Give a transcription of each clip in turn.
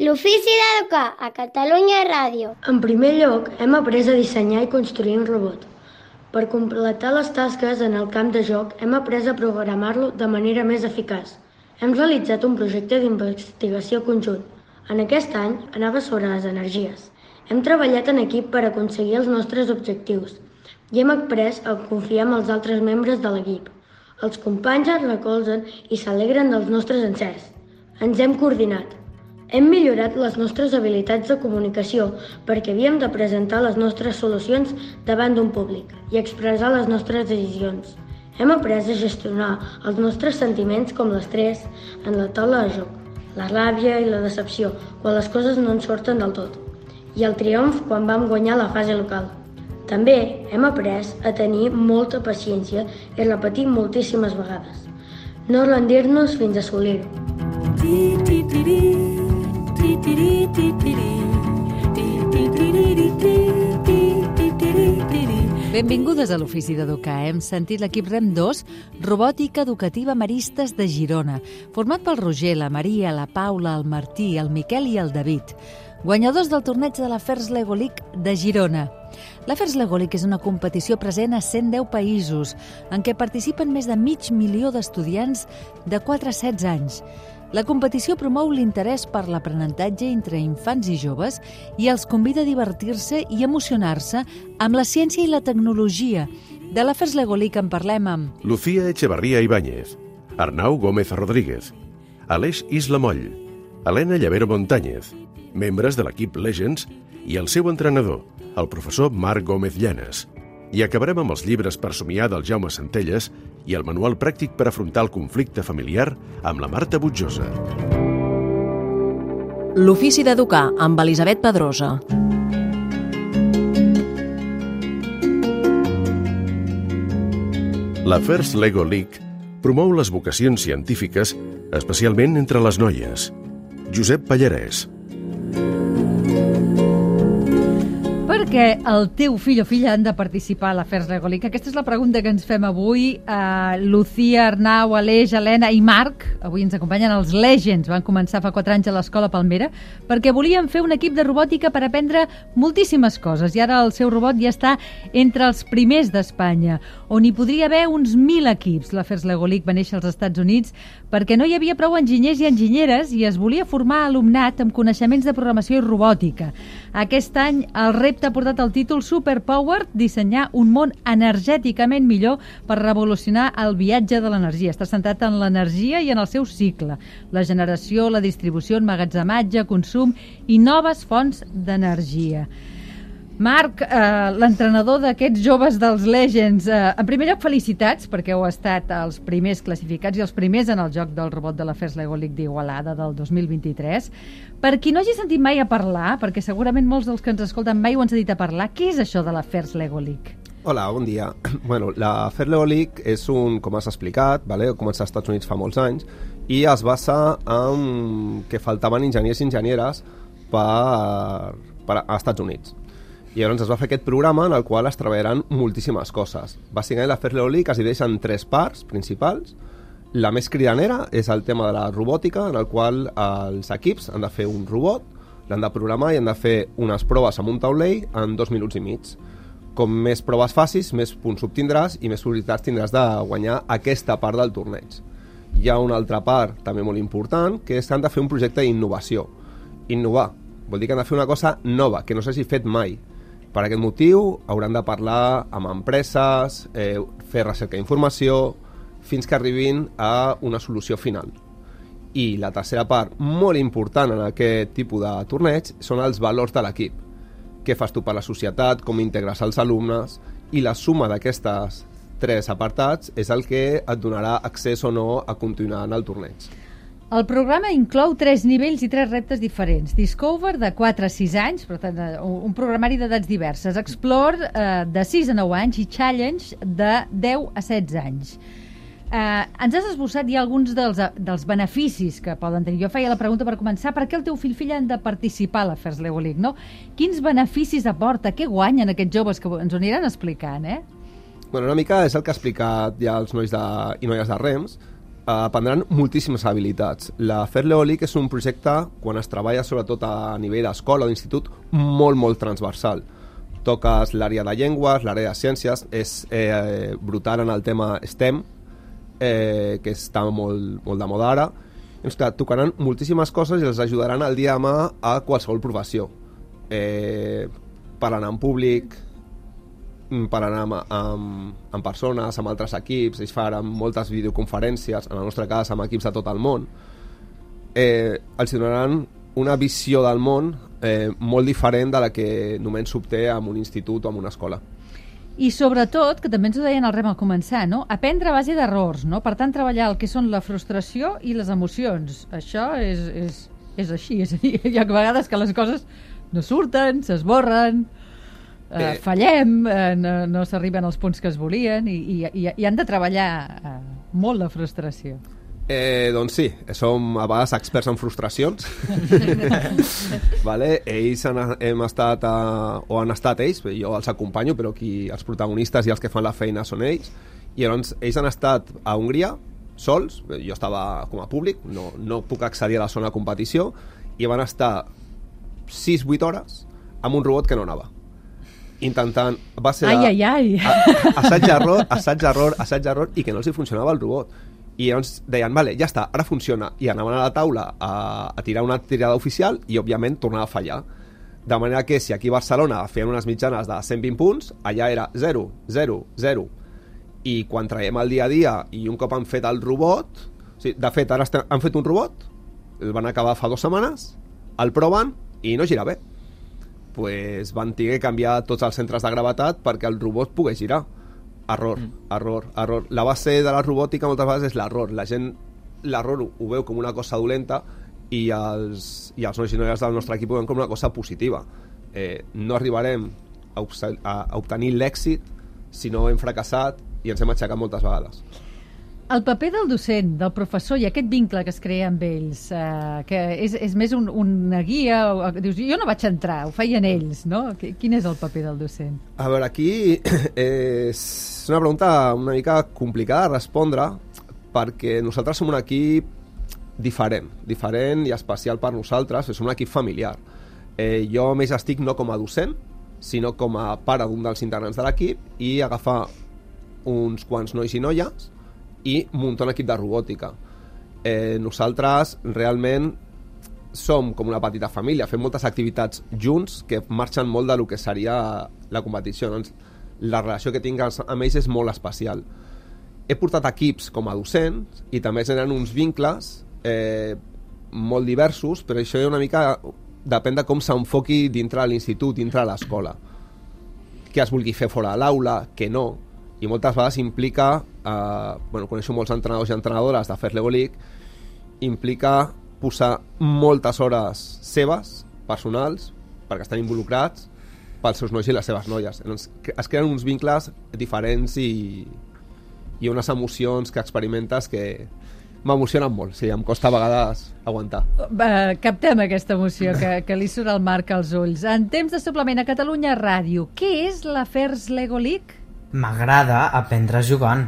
L'ofici d'educar a Catalunya Ràdio. En primer lloc, hem après a dissenyar i construir un robot. Per completar les tasques en el camp de joc, hem après a programar-lo de manera més eficaç. Hem realitzat un projecte d'investigació conjunt. En aquest any anava sobre les energies. Hem treballat en equip per aconseguir els nostres objectius i hem après a confiar en els altres membres de l'equip. Els companys ens recolzen i s'alegren dels nostres encerts. Ens hem coordinat. Hem millorat les nostres habilitats de comunicació perquè havíem de presentar les nostres solucions davant d'un públic i expressar les nostres decisions. Hem après a gestionar els nostres sentiments com l'estrès en la taula de joc, la ràbia i la decepció quan les coses no ens surten del tot, i el triomf quan vam guanyar la fase local. També hem après a tenir molta paciència i repetir moltíssimes vegades. No rendir-nos fins a assolir-ho. Benvingudes a l'Ofici d'Educar. Hem sentit l'equip REM 2, Robòtica Educativa Maristes de Girona, format pel Roger, la Maria, la Paula, el Martí, el Miquel i el David, guanyadors del torneig de la FIRST LEGO League de Girona. La FIRST LEGO League és una competició present a 110 països, en què participen més de 500.000 d'estudiants de 4 a 16 anys. La competició promou l'interès per l'aprenentatge entre infants i joves i els convida a divertir-se i emocionar-se amb la ciència i la tecnologia. De la FIRST LEGO League en parlem amb Lucía Echevarría Ibáñez, Arnau Gómez Rodríguez, Aleix Isla Moll, Helena Llavero Montañez, membres de l'equip Legends i el seu entrenador, el professor Marc Gómez Llanes. I acabarem amb els llibres per somiar del Jaume Centelles i el manual pràctic per afrontar el conflicte familiar amb la Marta Butjosa. L'Ofici d'Educar amb Elisabet Pedrosa. La FIRST LEGO League promou les vocacions científiques, especialment entre les noies. Josep Pallarès. Per què el teu fill o filla han de participar a la FIRST LEGO League? Aquesta és la pregunta que ens fem avui. Lucía, Arnau, Aleix, Helena i Marc, avui ens acompanyen els Legends, van començar fa 4 anys a l'Escola Palmera, perquè volien fer un equip de robòtica per aprendre moltíssimes coses, i ara el seu robot ja està entre els primers d'Espanya, on hi podria haver uns 1.000 equips. La FIRST LEGO League va néixer als Estats Units perquè no hi havia prou enginyers i enginyeres i es volia formar alumnat amb coneixements de programació i robòtica. Aquest any el repte ha portat el títol Superpowered, dissenyar un món energèticament millor per revolucionar el viatge de l'energia. Està centrat en l'energia i en el seu cicle, la generació, la distribució, emmagatzematge, consum i noves fonts d'energia. Marc, l'entrenador d'aquests joves dels Legends, en primer lloc felicitats perquè heu estat els primers classificats i els primers en el joc del robot de la FIRST LEGO League d'Igualada del 2023. Per qui no hagi sentit mai a parlar, perquè segurament molts dels que ens escolten mai ho han sentit a parlar, què és això de la FIRST LEGO League? Hola, bon dia. Bueno, la FIRST LEGO League és com has explicat, va començar als Estats Units fa molts anys i es basa en que faltaven enginyers i enginyeres per als Estats Units. I llavors es va fer aquest programa en el qual es treballaran moltíssimes coses. Bàsicament la FIRST LEGO League es divideix en 3 parts principals. La més cridanera és el tema de la robòtica, en el qual els equips han de fer un robot, l'han de programar i han de fer unes proves amb un taulell en 2 minuts i mig. Com més proves facis, més punts obtindràs i més possibilitats tindràs de guanyar aquesta part del torneig. Hi ha una altra part també molt important, que és que han de fer un projecte d'innovació. Innovar vol dir que han de fer una cosa nova, que no s'hagi fet mai. Per aquest motiu hauran de parlar amb empreses, fer recerca d'informació, fins que arribin a una solució final. I la tercera part, molt important en aquest tipus de torneig, són els valors de l'equip. Què fas tu per la societat, com integres els alumnes, i la suma d'aquestes 3 apartats és el que et donarà accés o no a continuar en el torneig. El programa inclou 3 nivells i 3 reptes diferents. Discover, de 4 a 6 anys, per tant, un programari d'edats diverses. Explore, de 6 a 9 anys, i Challenge, de 10 a 16 anys. Ens has esbossat ja alguns dels beneficis que poden tenir. Jo feia la pregunta per començar, per què el teu fill-filla han de participar a la FIRST LEGO League, no? Quins beneficis aporta? Què guanyen aquests joves que ens ho aniran explicant, Bueno, una mica és el que ha explicat ja els nois i noies de REMS. aprendran moltíssimes habilitats. La Fair Lego League és un projecte, quan es treballa sobretot a nivell d'escola o d'institut, molt, molt transversal. Toques l'àrea de llengües, l'àrea de ciències, és brutal en el tema STEM, que està molt de moda ara. Doncs clar, tocaran moltíssimes coses i els ajudaran el dia de demà a qualsevol professió. Parlant en públic, parlant amb persones, amb altres equips, ells faran moltes videoconferències, en el nostre cas amb equips de tot el món. Els donaran una visió del món molt diferent de la que només s'obté en un institut o en una escola. I sobretot, que també ens ho deien al Rem al començar, no? Aprendre a base d'errors, no? Per tant, treballar el que són la frustració i les emocions. Això és així, és a dir, hi ha vegades que les coses no surten, s'esborren, fallem, no s'arriben als punts que es volien i han de treballar molt la frustració. Doncs sí, som a vegades experts en frustracions. Vale? Ells han estat ells, jo els acompanyo, però els protagonistes i els que fan la feina són ells. I llavors ells han estat a Hongria sols, jo estava com a públic, no puc accedir a la zona de competició, i van estar 6-8 hores amb un robot que no anava. Intentant... Va ser assaig-error i que no els hi funcionava el robot. I llavors deien, vale, ja està, ara funciona. I anaven a la taula a tirar una tirada oficial i, òbviament, tornava a fallar. De manera que si aquí a Barcelona feien unes mitjanes de 120 punts, allà era 0, 0, 0. I quan traiem el dia a dia i un cop han fet el robot... De fet, ara han fet un robot, el van acabar fa 2 setmanes, el proven i no gira bé. Pues van haver de canviar tots els centres de gravetat perquè el robot pogués girar. Error. La base de la robòtica moltes vegades és l'error. La gent l'error ho veu com una cosa dolenta i els nois i noies del nostre equip ho veuen com una cosa positiva. No arribarem a obtenir l'èxit si no hem fracassat i ens hem aixecat moltes vegades. El paper del docent, del professor i aquest vincle que es crea amb ells, que és més una guia, dius, jo no vaig entrar, ho feien ells, no? Quin és el paper del docent? A veure, aquí és una pregunta una mica complicada de respondre perquè nosaltres som un equip diferent i especial per nosaltres, som un equip familiar. Jo més estic no com a docent, sinó com a pare d'un dels integrants de l'equip i agafar uns quants nois i noies i muntar un equip de robòtica. Nosaltres realment som com una petita família, fem moltes activitats junts que marxen molt del que seria la competició. Doncs la relació que tinc amb ells és molt especial. He portat equips com a docents i també tenen uns vincles molt diversos, però això una mica depèn de com s'enfoqui dintre de l'institut, dintre de l'escola. Què es vulgui fer fora de l'aula, què no. I moltes vegades implica, coneixo molts entrenadors i entrenadores de Fair Lego League, implica posar moltes hores seves, personals, perquè estan involucrats pels seus nois i les seves noies. Llavors, es creen uns vincles diferents i unes emocions que experimentes que m'emocionen molt, sí, em costa a vegades aguantar. Captem aquesta emoció que li surt al Marc als ulls. En temps de suplement a Catalunya Ràdio, què és la Fair Lego League? M'agrada aprendre jugant.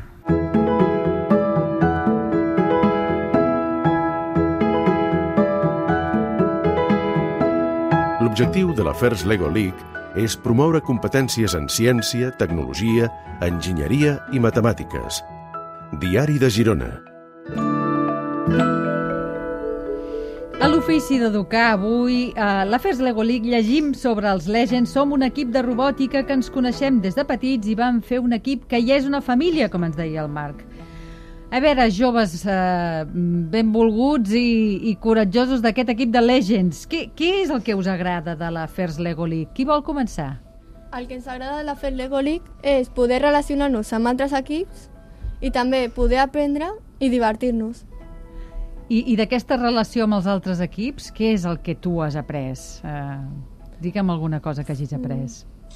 L'objectiu de la FAIRS Lego League és promoure competències en ciència, tecnologia, enginyeria i matemàtiques. Diari de Girona. A l'ofici d'educar avui, a la FAIRS Lego League llegim sobre els Legends. Som un equip de robòtica que ens coneixem des de petits i vam fer un equip que ja és una família, com ens deia el Marc. A veure, joves benvolguts i coratjosos d'aquest equip de Legends, què és el que us agrada de la FAIRS Lego League? Qui vol començar? El que ens agrada de la FAIRS Lego League és poder relacionar-nos amb altres equips i també poder aprendre i divertir-nos. I d'aquesta relació amb els altres equips, què és el que tu has après? Digue'm alguna cosa que hagis après.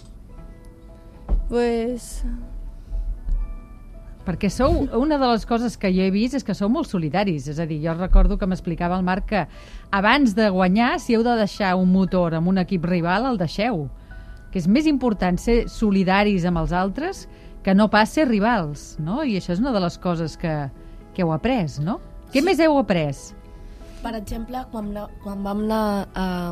Perquè una de les coses que jo he vist és que sou molt solidaris. És a dir, jo recordo que m'explicava el Marc que abans de guanyar, si heu de deixar un motor amb un equip rival, el deixeu. Que és més important ser solidaris amb els altres que no pas ser rivals, no? I això és una de les coses que que heu après, no? Què més heu après? Per exemple, quan vam anar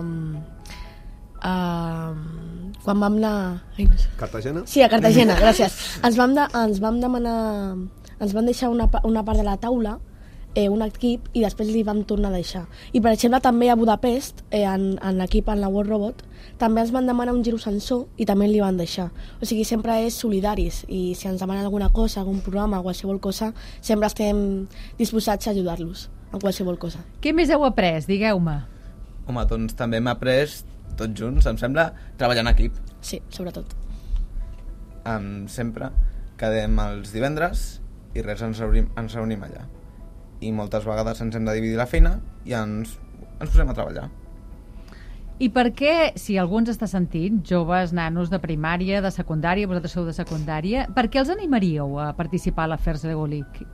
quan vam anar... Ai, no sé. Cartagena? Sí, a Cartagena, gràcies. Ens vam demanar... Ens van deixar una part de la taula, un equip, i després li vam tornar a deixar. I, per exemple, també a Budapest, en l'equip, en la World Robot, també ens van demanar un girosensor i també li van deixar. O sigui, sempre és solidaris, i si ens demanen alguna cosa, algun programa, qualsevol cosa, sempre estem disposats a ajudar-los en qualsevol cosa. Què més heu après? Digueu-me. Home, doncs també hem après tots junts, em sembla, treballar en equip. Sí, sobretot. Sempre quedem els divendres i res, ens reunim allà. I moltes vegades ens hem de dividir la feina i ens posem a treballar. I per què, si algú ens està sentint, joves, nanos de primària, de secundària, vosaltres sou de secundària, per què els animaríeu a participar a la First Lego League?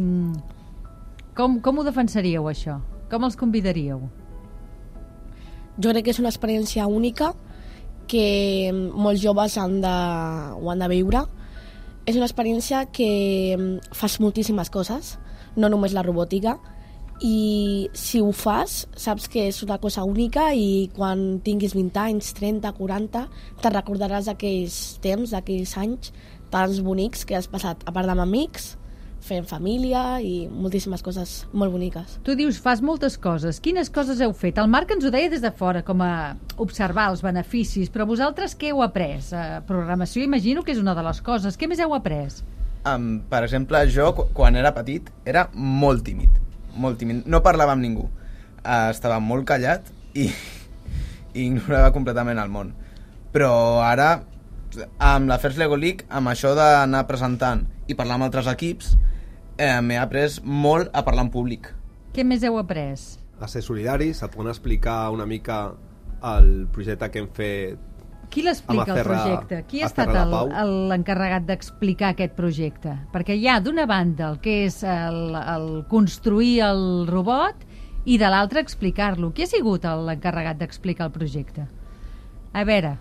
Com ho defensaríeu, això? Com els convidaríeu? Jo crec que és una experiència única que molts joves ho han de viure. És una experiència que fas moltíssimes coses, no només la robòtica, i si ho fas, saps que és una cosa única i quan tinguis 20 anys, 30, 40, te'n recordaràs d'aquells temps, d'aquells anys tants bonics que has passat, a part amb amics, fent família i moltíssimes coses molt boniques. Tu dius, fas moltes coses. Quines coses heu fet? El Marc ens ho deia des de fora, com a observar els beneficis, però vosaltres què heu après? Programació, imagino que és una de les coses. Què més heu après? Per exemple, jo, quan era petit, era molt tímid. Molt tímid. No parlava amb ningú. Estava molt callat i ignorava completament el món. Però ara, amb la First Lego League, amb això d'anar presentant i parlar amb altres equips, m'he après molt a parlar en públic. Què més heu après? A ser solidaris, et poden explicar una mica el projecte que hem fet. Qui l'explica, el projecte? Qui ha estat l'encarregat d'explicar aquest projecte? Perquè hi ha, d'una banda, el que és el construir el robot i de l'altra explicar-lo. Qui ha sigut l'encarregat d'explicar el projecte? A veure...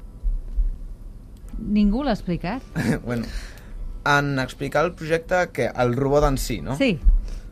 Ningú l'ha explicat? Bueno, en explicar el projecte, que el robot en si, no? Sí.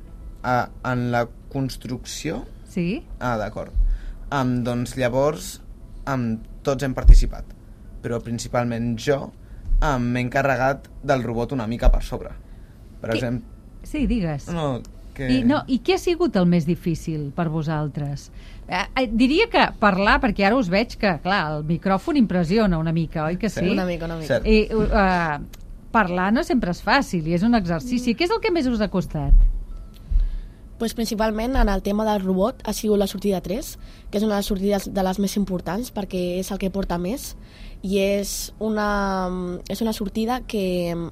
En la construcció? Sí. D'acord. Doncs llavors tots hem participat, però principalment jo m'he encarregat del robot una mica per sobre. Per exemple... Sí, digues. Que... I què ha sigut el més difícil per vosaltres? Diria que parlar, perquè ara us veig que, clar, el micròfon impressiona una mica, oi que sí? Una mica. I parlar no sempre és fàcil i és un exercici. Què és el que més us ha costat? Pues principalment en el tema del robot ha sigut la sortida 3, que és una de les sortides de les més importants perquè és el que porta més i és una sortida que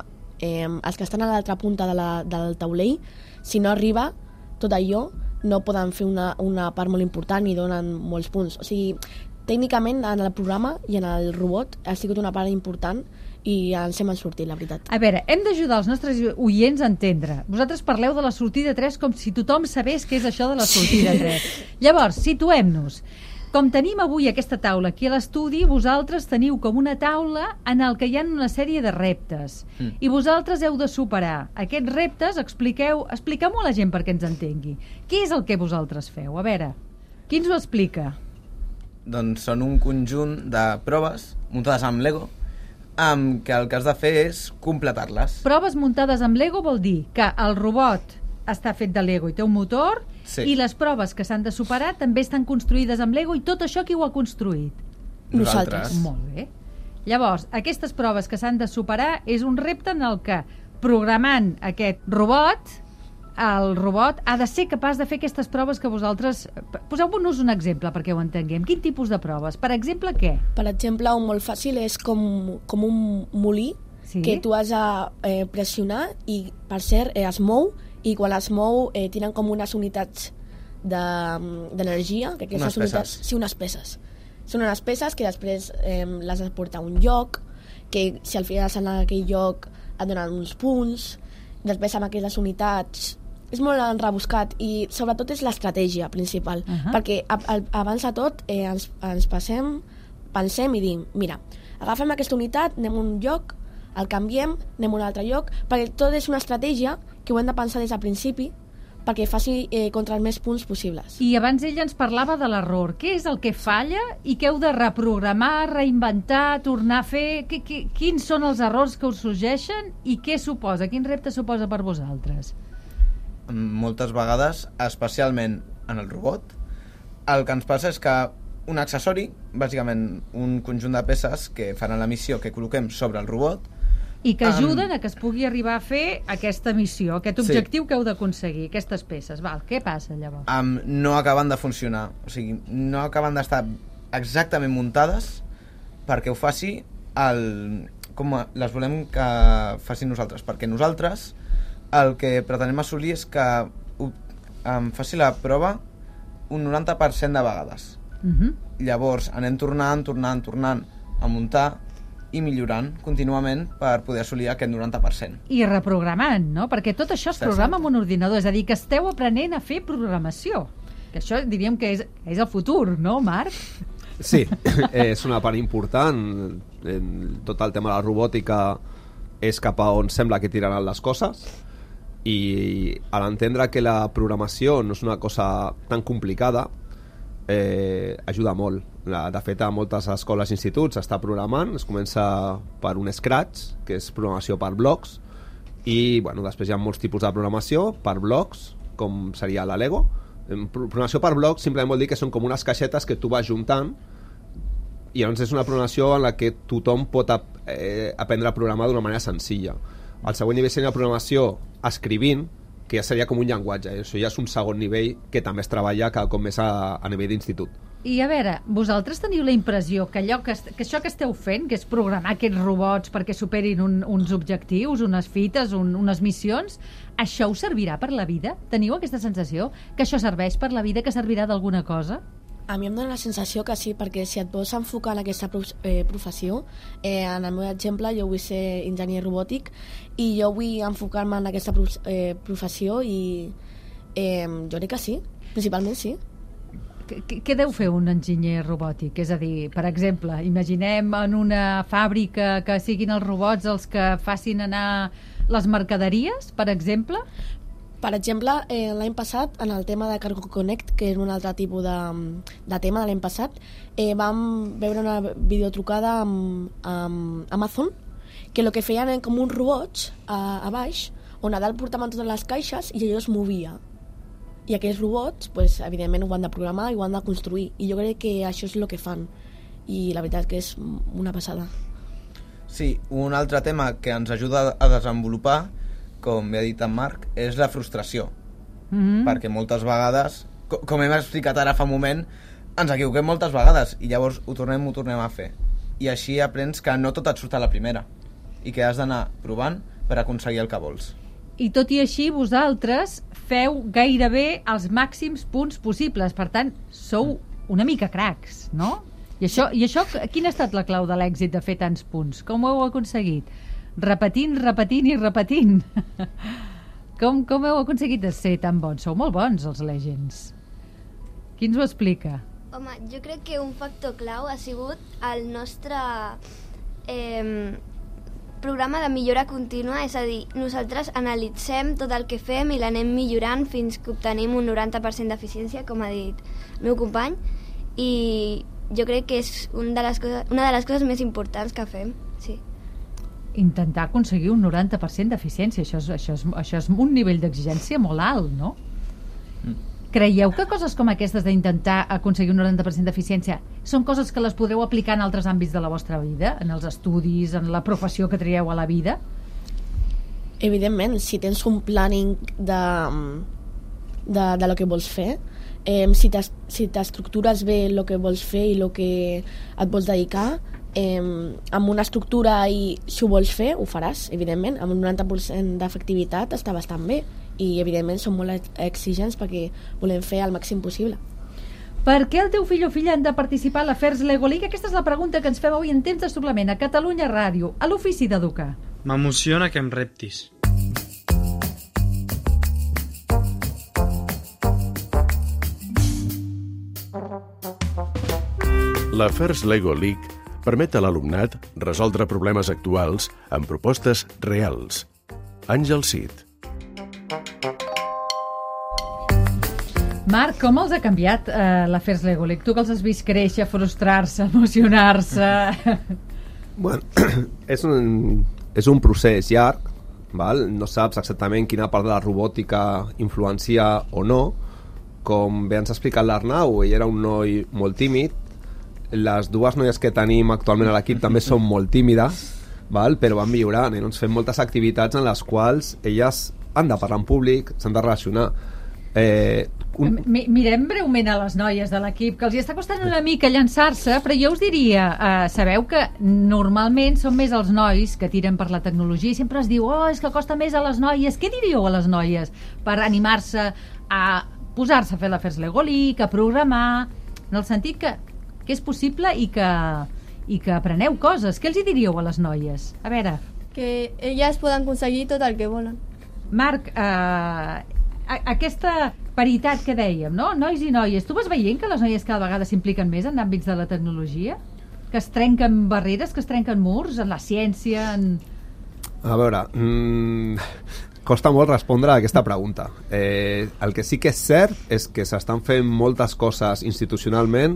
els que estan a l'altra punta del taulell, si no arriba tot allò, no poden fer una part molt important i donen molts punts. O sigui, tècnicament en el programa i en el robot ha sigut una part important i ens hem sortit, la veritat. A veure, hem d'ajudar els nostres oients a entendre. Vosaltres parleu de la sortida 3 com si tothom sabés què és això de la sortida 3. Llavors, situem-nos. Com tenim avui aquesta taula aquí a l'estudi, vosaltres teniu com una taula en el que hi ha una sèrie de reptes. I vosaltres heu de superar aquests reptes. Expliqueu-ho a la gent perquè ens entengui. Què és el que vosaltres feu? A veure, qui ens ho explica? Doncs són un conjunt de proves muntades amb Lego, que el que has de fer és completar-les. Proves muntades amb Lego vol dir que el robot està fet de Lego i té un motor, sí. I les proves que s'han de superar també estan construïdes amb Lego i tot això qui ho ha construït? Nosaltres. Molt bé. Llavors, aquestes proves que s'han de superar és un repte en el que, programant aquest robot, el robot ha de ser capaç de fer aquestes proves que vosaltres... Poseu-nos un exemple perquè ho entenguem. Quin tipus de proves? Per exemple, què? Per exemple, un molt fàcil és com un molí, sí? Que tu has de pressionar i, per cert, es mou, i quan es mou tenen com unes unitats d'energia, que aquestes unitats... Sí, unes peces. Són unes peces que després les has de portar a un lloc, que si al final en aquell lloc et donen uns punts, després amb aquestes unitats... És molt enrebuscat i sobretot és l'estratègia principal, perquè abans de tot ens pensem i diem, mira, agafem aquesta unitat, anem a un lloc, el canviem, anem a un altre lloc, perquè tot és una estratègia que ho hem de pensar des del principi perquè faci contra els més punts possibles. I abans ella ens parlava de l'error. Què és el que falla i què heu de reprogramar, reinventar, tornar a fer? Quins són els errors que us sorgeixen i què suposa? Quin repte suposa per vosaltres? Moltes vegades, especialment en el robot, el que ens passa és que un accessori, bàsicament un conjunt de peces que faran la missió que col·loquem sobre el robot, i que ajuden a que es pugui arribar a fer aquesta missió, aquest objectiu que heu d'aconseguir, aquestes peces. Val, què passa llavors? No acaben de funcionar, o sigui, no acaben d'estar exactament muntades perquè ho faci com les volem que facin nosaltres, perquè nosaltres el que pretenem assolir és que faci la prova un 90% de vegades. Llavors anem tornant a muntar i millorant contínuament per poder assolir aquest 90%. I reprogramant, no? Perquè tot això es programa amb un ordinador, és a dir, que esteu aprenent a fer programació. Que això diríem que és el futur, no, Marc? Sí, és una part important. Tot el tema de la robòtica és cap a on sembla que tiraran les coses, i a l'entendre que la programació no és una cosa tan complicada, ajuda molt. De fet, a moltes escoles i instituts s'està programant, es comença per un Scratch, que és programació per blocs, i després hi ha molts tipus de programació per blocs, com seria la Lego. Programació per blocs simplement vol dir que són com unes caixetes que tu vas juntant, i llavors és una programació en la que tothom pot aprendre a programar d'una manera senzilla. El següent nivell seria la programació escrivint, que ja seria com un llenguatge. Això ja és un segon nivell que també es treballa cada cop més a nivell d'institut. I a veure, vosaltres teniu la impressió que això que esteu fent, que és programar aquests robots perquè superin uns objectius, unes fites, unes missions, això us servirà per la vida? Teniu aquesta sensació que això serveix per la vida, que servirà d'alguna cosa? A mi em dóna la sensació que sí, perquè si et vols enfocar en aquesta professió, en el meu exemple jo vull ser enginyer robòtic i jo vull enfocar-me en aquesta professió i jo crec que sí, principalment sí. Què deu fer un enginyer robòtic? És a dir, per exemple, imaginem en una fàbrica que siguin els robots els que facin anar les mercaderies, per exemple? Per exemple, l'any passat, en el tema de Cargo Connect, que és un altre tipus de tema de l'any passat, vam veure una videotrucada amb Amazon, que el que feien eren com uns robots a baix, on a dalt portaven totes les caixes i allò es movia. I aquells robots, evidentment, ho han de programar i ho han de construir. I jo crec que això és el que fan. I la veritat que és una passada. Sí, un altre tema que ens ajuda a desenvolupar, com ha dit en Marc, és la frustració. Perquè moltes vegades, com hem explicat ara fa un moment, ens equivoquem moltes vegades i llavors ho tornem a fer. I així aprens que no tot et surt a la primera i que has d'anar provant per aconseguir el que vols. I tot i així, vosaltres feu gairebé els màxims punts possibles. Per tant, sou una mica cracs, no? I això, quina ha estat la clau de l'èxit de fer tants punts? Com ho heu aconseguit? Repetint i repetint. Com heu aconseguit de ser tan bons? Sou molt bons, els Legends. Qui ens ho explica? Home, jo crec que un factor clau ha sigut el nostre programa de millora contínua, és a dir, nosaltres analitzem tot el que fem i l'anem millorant fins que obtenim un 90% d'eficiència, com ha dit el meu company, i jo crec que és una de les coses més importants que fem, sí. Intentar aconseguir un 90% d'eficiència, això és un nivell d'exigència molt alt, no? Creieu que coses com aquestes d'intentar aconseguir un 90% d'eficiència són coses que les podreu aplicar en altres àmbits de la vostra vida, en els estudis, en la professió que trieu a la vida? Evidentment, si tens un planning de lo que vols fer, si t'estructures bé el que vols fer i el que et vols dedicar, amb una estructura i si ho vols fer, ho faràs, evidentment. Amb un 90% d'efectivitat està bastant bé i evidentment som molt exigents perquè volem fer el màxim possible. Per què el teu fill o filla han de participar a l'Afers Lego League? Aquesta és la pregunta que ens fem avui en Temps de Suplement a Catalunya Ràdio, a l'Ofici d'Educar. M'emociona que em reptis. L'Afers Lego League permet a l'alumnat resoldre problemes actuals amb propostes reals. Àngel Cid. Marc, com els ha canviat l'Afers Lego League? Tu que els has vist créixer, frustrar-se, emocionar-se... Bueno, és un procés llarg, val? No saps exactament quina part de la robòtica influencia o no. Com bé ens ha explicat l'Arnau, ell era un noi molt tímid. Les dues noies que tenim actualment a l'equip també són molt tímides, val? Però van millorant i ens fem moltes activitats en les quals elles han de parlar en públic, s'han de relacionar. Mirem breument a les noies de l'equip, que els hi està costant una mica llançar-se, però jo us diria, sabeu que normalment són més els nois que tiren per la tecnologia i sempre es diu, és que costa més a les noies. Què diríeu a les noies per animar-se a posar-se a fer l'Afers Lego League, a programar, en el sentit que és possible i que apreneu coses? Què els hi diríeu a les noies? A veure... Que elles poden aconseguir tot el que volen. Marc, aquesta paritat que dèiem, no? Nois i noies, tu vas veient que les noies cada vegada s'impliquen més en àmbits de la tecnologia? Que es trenquen barreres, que es trenquen murs en la ciència, A veure, costa molt respondre a aquesta pregunta. El que sí que és cert és que s'estan fent moltes coses institucionalment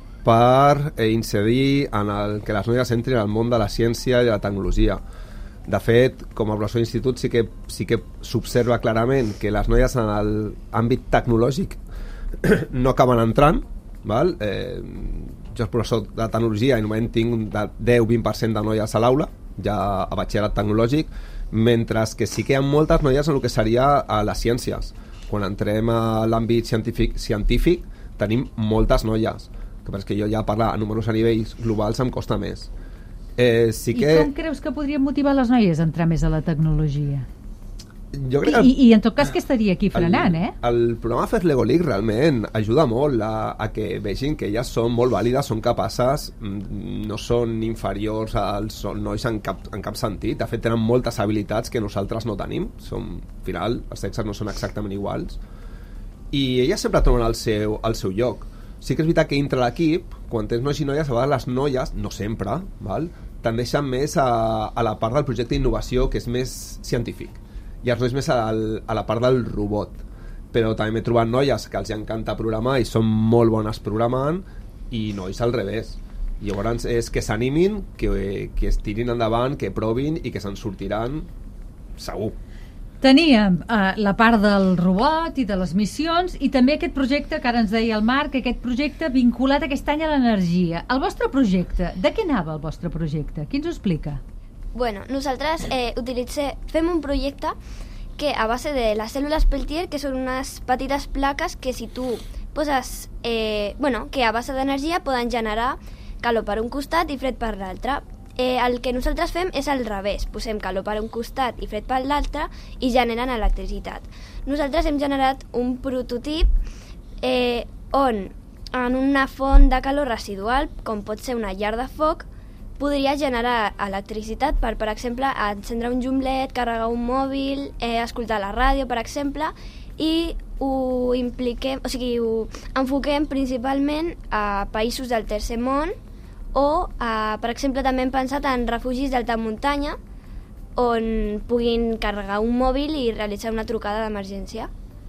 per incidir en que les noies entrin al món de la ciència i de la tecnologia. De fet, com a professor d'institut sí que s'observa clarament que les noies en l'àmbit tecnològic no acaben entrant, val? Jo soc professor de tecnologia i només tinc de 10-20% de noies a l'aula, ja a batxillerat tecnològic, mentre que sí que hi ha moltes noies en el que seria a les ciències. Quan entrem a l'àmbit científic tenim moltes noies, que perquè jo ja parlar a números a nivells globals em costa més. Sí que... I com creus que podrien motivar les noies a entrar més a la tecnologia? Jo crec que I en tot cas que estaria aquí frenant, El programa Afers Lego League realment ajuda molt a que vegin que elles són molt vàlides, són capaces, no són inferiors als nois en cap sentit. De fet, tenen moltes habilitats que nosaltres no tenim. Al final, els sexes no són exactament iguals. I elles sempre troben el seu lloc. Sí que és veritat que dintre l'equip, quan tens nois i noies, a vegades les noies, no sempre, val? Tendeixen més a la part del projecte d'innovació, que és més científic, i els nois més a la part del robot. Però també m'he trobat noies que els encanta programar i són molt bones programant, i nois al revés. Llavors és que s'animin, que es tirin endavant, que provin i que se'n sortiran segur. Teníem la part del robot i de les missions i també aquest projecte que ara ens deia el Marc, aquest projecte vinculat aquest any a l'energia. El vostre projecte, de què anava el vostre projecte? Qui ens ho explica? Bueno, nosaltres fem un projecte que a base de les cèl·lules Peltier, que són unes petites plaques que si tu poses... que a base d'energia poden generar calor per un costat i fred per l'altre. El que nosaltres fem és al revés, posem calor per un costat i fred per l'altre i generen electricitat. Nosaltres hem generat un prototip on en una font de calor residual, com pot ser una llar de foc, podria generar electricitat per exemple, encendre un llumlet, carregar un mòbil, escoltar la ràdio, per exemple, i ho enfoquem principalment a països del tercer món o, per exemple, també hem pensat en refugis d'alta muntanya on puguin carregar un mòbil i realitzar una trucada d'emergència.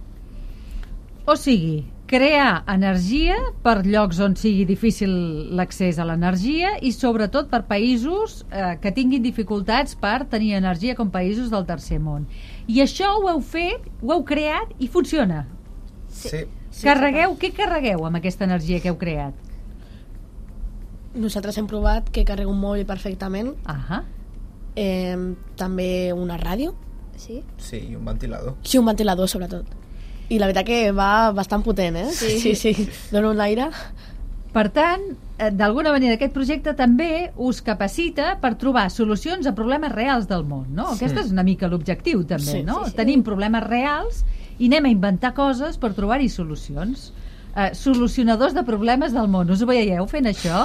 O sigui, crear energia per llocs on sigui difícil l'accés a l'energia i sobretot per països que tinguin dificultats per tenir energia com països del tercer món. I això ho heu fet, ho heu creat i funciona. Sí. Què carregueu amb aquesta energia que heu creat? Nosaltres hem provat que carrega un mòbil perfectament. També una ràdio. Sí, i un ventilador. Sí, un ventilador sobretot. I la veritat que va bastant potent, Sí. Dona un aire. Per tant, d'alguna manera aquest projecte també us capacita per trobar solucions a problemes reals del món, no? Sí. Aquest és una mica l'objectiu també, no? Sí. Tenim problemes reals i anem a inventar coses per trobar-hi solucions. Solucionadors de problemes del món. Us ho veieu fent això?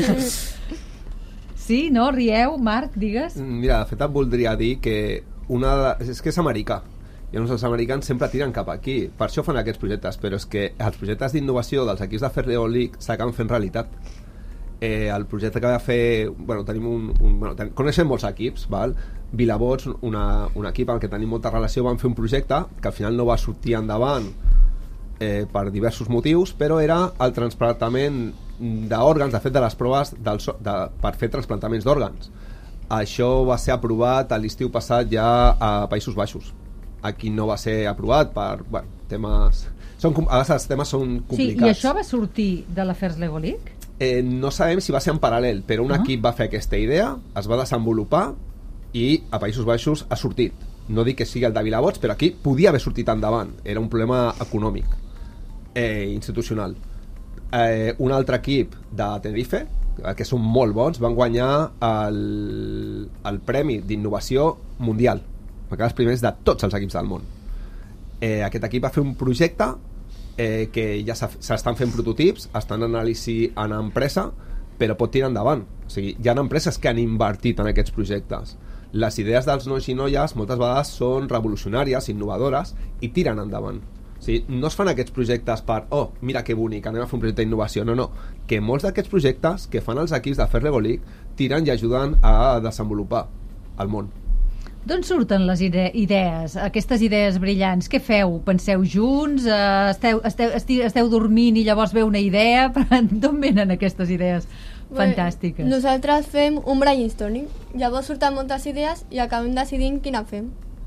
Sí, no? Rieu, Marc, digues. Mira, de fet et voldria dir que és que és americà. I els americans sempre tiren cap aquí. Per això fan aquests projectes, però és que els projectes d'innovació dels equips de Afers Lego League s'acaben fent realitat. El projecte que va fer... coneixem molts equips, val? Vilabots, un equip amb el que tenim molta relació, van fer un projecte que al final no va sortir endavant per diversos motius, però era el trasplantament d'òrgans, de fet de les proves per fer trasplantaments d'òrgans. Això va ser aprovat a l'estiu passat ja a Països Baixos. Aquí no va ser aprovat per temes... A vegades els temes són complicats. Sí, i això va sortir de l'Afers Lego League? No sabem si va ser en paral·lel, però un equip va fer aquesta idea, es va desenvolupar i a Països Baixos ha sortit. No dic que sigui el de Vilabots, però aquí podia haver sortit endavant. Era un problema econòmic, institucional. Un altre equip de Tenerife, que són molt bons, van guanyar el Premi d'Innovació Mundial, perquè els primers de tots els equips del món. Aquest equip va fer un projecte que ja s'estan fent prototips, estan en anàlisi en empresa, però pot tirar endavant. O sigui, hi ha empreses que han invertit en aquests projectes. Les idees dels nois i noies moltes vegades són revolucionàries, innovadores, i tiren endavant. O sigui, no es fan aquests projectes per mira que bonic, anem a fer un projecte d'innovació. No, que molts d'aquests projectes que fan els equips de Afers Lego League tiren i ajuden a desenvolupar el món. D'on surten les idees, aquestes idees brillants? Què feu? Penseu junts? Esteu dormint i llavors ve una idea? D'on venen aquestes idees fantàstiques? Nosaltres fem un brainstorming, llavors surten moltes idees i acabem decidint quina fem.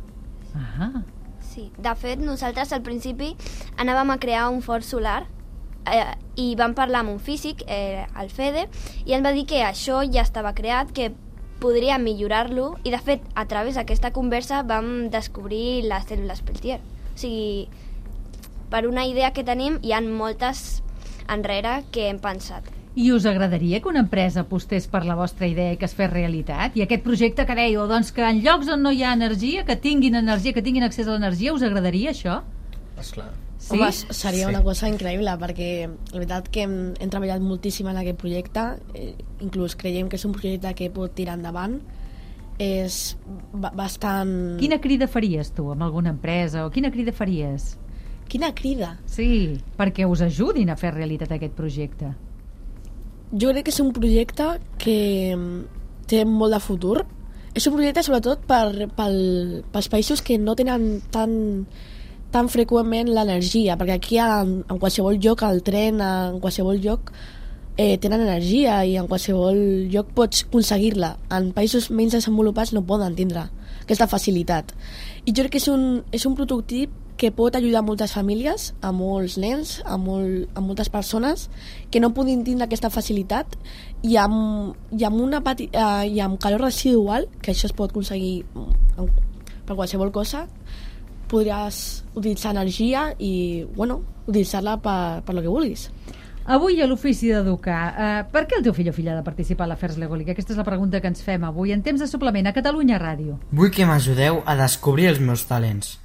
Sí, de fet, nosaltres al principi anàvem a crear un fort solar i vam parlar amb un físic, el Fede, i ens va dir que això ja estava creat, que podríem millorar-lo, i de fet a través d'aquesta conversa vam descobrir les cèl·lules Peltier. O sigui, per una idea que tenim hi ha moltes enrere que hem pensat. I us agradaria que una empresa apostés per la vostra idea i que es fes realitat? I aquest projecte que dèieu, doncs que en llocs on no hi ha energia, que tinguin accés a l'energia, us agradaria això? Esclar. Sí? Home, seria una cosa increïble, perquè la veritat que hem treballat moltíssim en aquest projecte, inclús creiem que és un projecte que pot tirar endavant, és bastant... Quina crida faries tu amb alguna empresa, o quina crida faries? Quina crida? Sí, perquè us ajudin a fer realitat aquest projecte. Jo crec que és un projecte que té molt de futur. És un projecte sobretot pels països que no tenen tan freqüentment l'energia, perquè aquí en qualsevol lloc, al tren, en qualsevol lloc tenen energia i en qualsevol lloc pots aconseguir-la. En països menys desenvolupats no poden tindre aquesta facilitat. I jo crec que és un prototip que pot ajudar moltes famílies, a molts nens, a moltes persones que no puguin tindre aquesta facilitat i amb calor residual, que això es pot aconseguir per qualsevol cosa, podràs utilitzar energia i utilitzar-la per lo que vulguis. Avui a l'Ofici d'Educar, per què el teu fill o filla ha de participar a l'Afers Lego League? Aquesta és la pregunta que ens fem avui en temps de suplement a Catalunya Ràdio. Vull que m'ajudeu a descobrir els meus talents.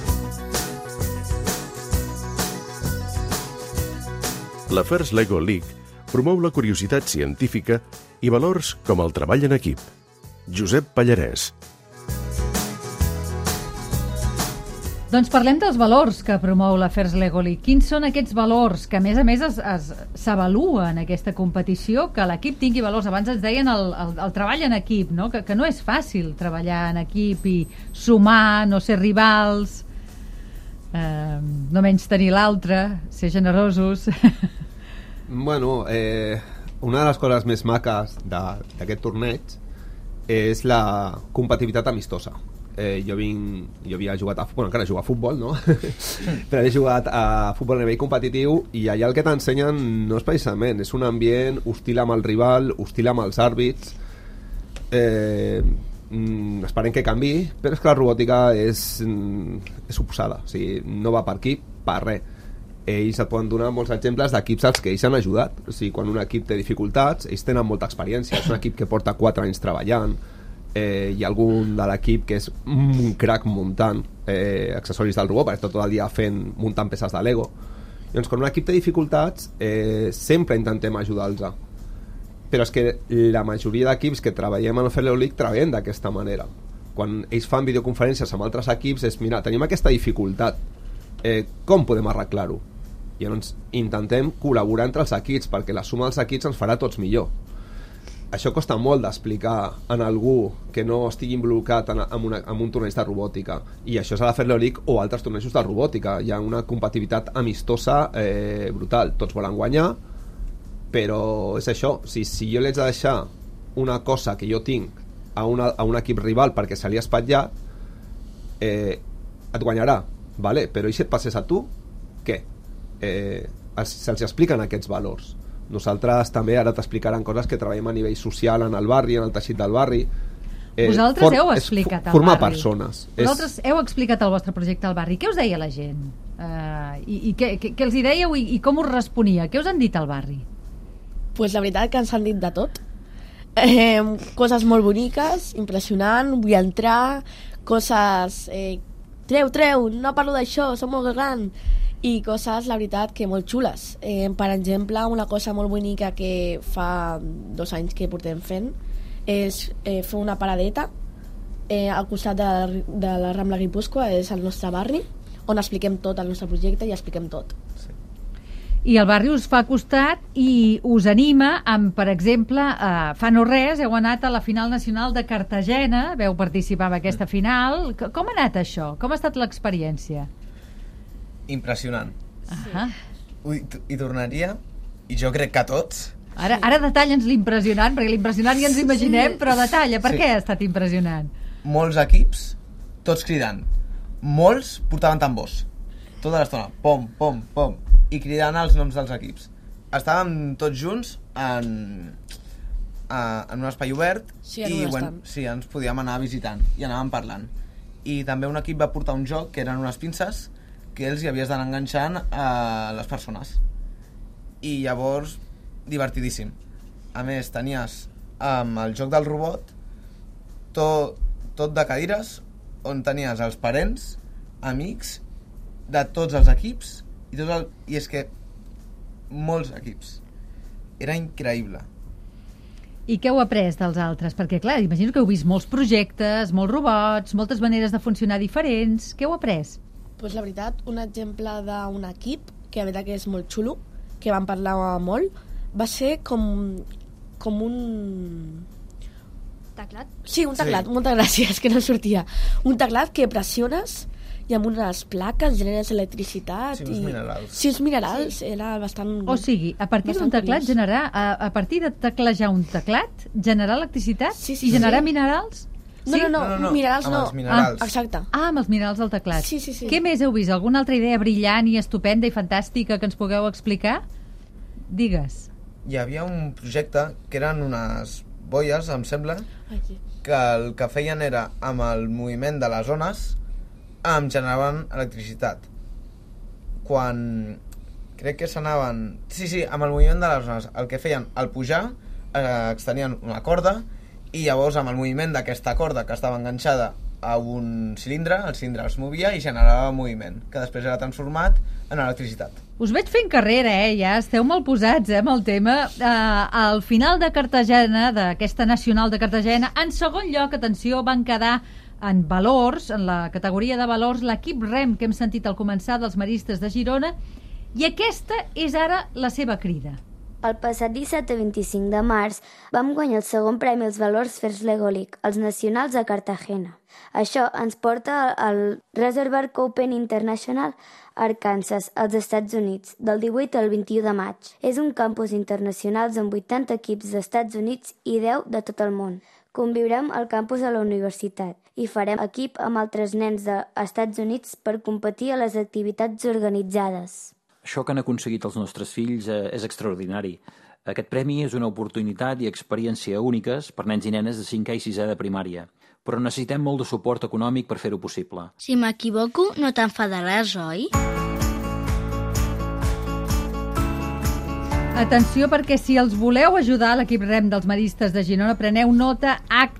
L'Afers Lego League promou la curiositat científica i valors com el treball en equip. Josep Pallarès. Doncs parlem dels valors que promou l'Afers Lego League. Quins són aquests valors que, a més, s'avaluen en aquesta competició, que l'equip tingui valors? Abans ens deien el treball en equip, no? Que no és fàcil treballar en equip i sumar, no ser rivals, no menys tenir l'altre, ser generosos. Bueno, una de les coses més maques d'aquest torneig és la competitivitat amistosa. Jo havia jugat encara jugo a futbol, no? Però he jugat a futbol a nivell competitiu i allà el que t'ensenyen no és precisament, és un ambient hostil amb el rival, hostil amb els àrbits. Esperem que canvi, però és que la robòtica és oposada, o sigui, no va per aquí, per res. Ells et poden donar molts exemples d'equips als que ells han ajudat. O sigui, quan un equip té dificultats, ells tenen molta experiència, és un equip que porta 4 anys treballant, hi ha algun de l'equip que és un crac muntant accessoris del robot, perquè està tot el dia muntant peces de Lego. Llavors, quan un equip té dificultats, sempre intentem ajudar-los. Però és que la majoria d'equips que treballem a l'Afers Lego League treballem d'aquesta manera. Quan ells fan videoconferències amb altres equips és, mira, tenim aquesta dificultat, com podem arreglar-ho? I llavors intentem col·laborar entre els equips, perquè la suma dels equips ens farà tots millor. això costa molt d'explicar en algú que no estigui involucrat en un torneig de robòtica, i això és a la Fair League o altres tornejos de robòtica. Hi ha una competitivitat amistosa brutal, tots volen guanyar, però és això, si jo li haig de deixar una cosa que jo tinc a un equip rival perquè se li ha espatllat, et guanyarà, vale? Però i si et passés a tu, què? Se'ls expliquen aquests valors. Nosaltres també ara t'explicaran coses que treballem a nivell social en el barri, en el teixit del barri. Vosaltres heu explicat al formar barri. Persones. Vosaltres heu explicat el vostre projecte al barri. Què us deia la gent? I què els hi dèieu i com us responia? Què us han dit al barri? Pues la veritat que ens han dit de tot. Coses molt boniques, impressionant, vull entrar, coses... Treu, no parlo d'això, som molt gran. I coses, la veritat, que molt xules. Per exemple, una cosa molt bonica que fa 2 anys que portem fent és fer una paradeta al costat de la Rambla Guipúscoa, és el nostre barri, on expliquem tot el nostre projecte i expliquem tot. Sí. I el barri us fa costat i us anima amb, per exemple, fa no res, heu anat a la final nacional de Cartagena, veu participar en aquesta final. Com ha anat això? Com ha estat l'experiència? Impressionant. Sí. Hi tornaria, i jo crec que tots. Ara detalla'ns l'impressionant, perquè l'impressionant ja ens imaginem, però detalla, per què ha estat impressionant? Molts equips, tots cridant. Molts portaven tambors. Tota l'estona, pom, pom, pom, i cridant els noms dels equips. Estàvem tots junts en un espai obert i ens podíem anar visitant i anàvem parlant. I també un equip va portar un joc que eren unes pinces que els hi havies d'anar enganxant a les persones, i llavors divertidíssim. A més tenies amb el joc del robot tot de cadires on tenies els parents, amics de tots els equips i és que molts equips, era increïble. I què heu après dels altres? Perquè clar, imagino que heu vist molts projectes, molts robots, moltes maneres de funcionar diferents. Què heu après? Pues la veritat, un exemple d'un equip que la veritat que és molt xulo, que vam parlar molt, va ser com un... Teclat? Sí, un teclat, sí. Moltes gràcies, que no sortia. Un teclat que pressiones i amb unes plaques generes electricitat. Sí, uns minerals. Sí, uns minerals, sí. Era bastant... O sigui, a partir d'un teclat generar, a partir de teclejar un teclat, generar electricitat i generar minerals? No, minerals no. Amb els minerals. Exacte. Amb els minerals del teclat. Sí. Què més heu vist? Alguna altra idea brillant i estupenda i fantàstica que ens pugueu explicar? Digues. Hi havia un projecte que eren unes boies, em sembla, que el que feien era, amb el moviment de les ones, generaven electricitat. Quan crec que s'anaven... Sí, amb el moviment de les ones, el que feien al pujar, extenien una corda, i llavors amb el moviment d'aquesta corda que estava enganxada a un cilindre, el cilindre es movia i generava moviment, que després era transformat en electricitat. Us veig fent carrera, ja esteu mal posats amb el tema. Al final de Cartagena, d'aquesta nacional de Cartagena, en segon lloc, atenció, van quedar en valors, en la categoria de valors, l'equip rem que hem sentit al començar dels maristes de Girona, i aquesta és ara la seva crida. El passat 17 i 25 de març vam guanyar el segon premi als valors First Lego League, els nacionals a Cartagena. Això ens porta al Reservoir Open International Arkansas, als Estats Units, del 18 al 21 de maig. És un campus internacional amb 80 equips d'Estats Units i 10 de tot el món. Conviurem al campus a la universitat i farem equip amb altres nens dels Estats Units per competir a les activitats organitzades. Això que han aconseguit els nostres fills és extraordinari. Aquest premi és una oportunitat i experiència úniques per nens i nenes de 5è i 6è de primària, però necessitem molt de suport econòmic per fer-ho possible. Si m'equivoco, no t'enfadaràs, oi? Atenció, perquè si els voleu ajudar, l'equip rem dels maristes de Girona, preneu nota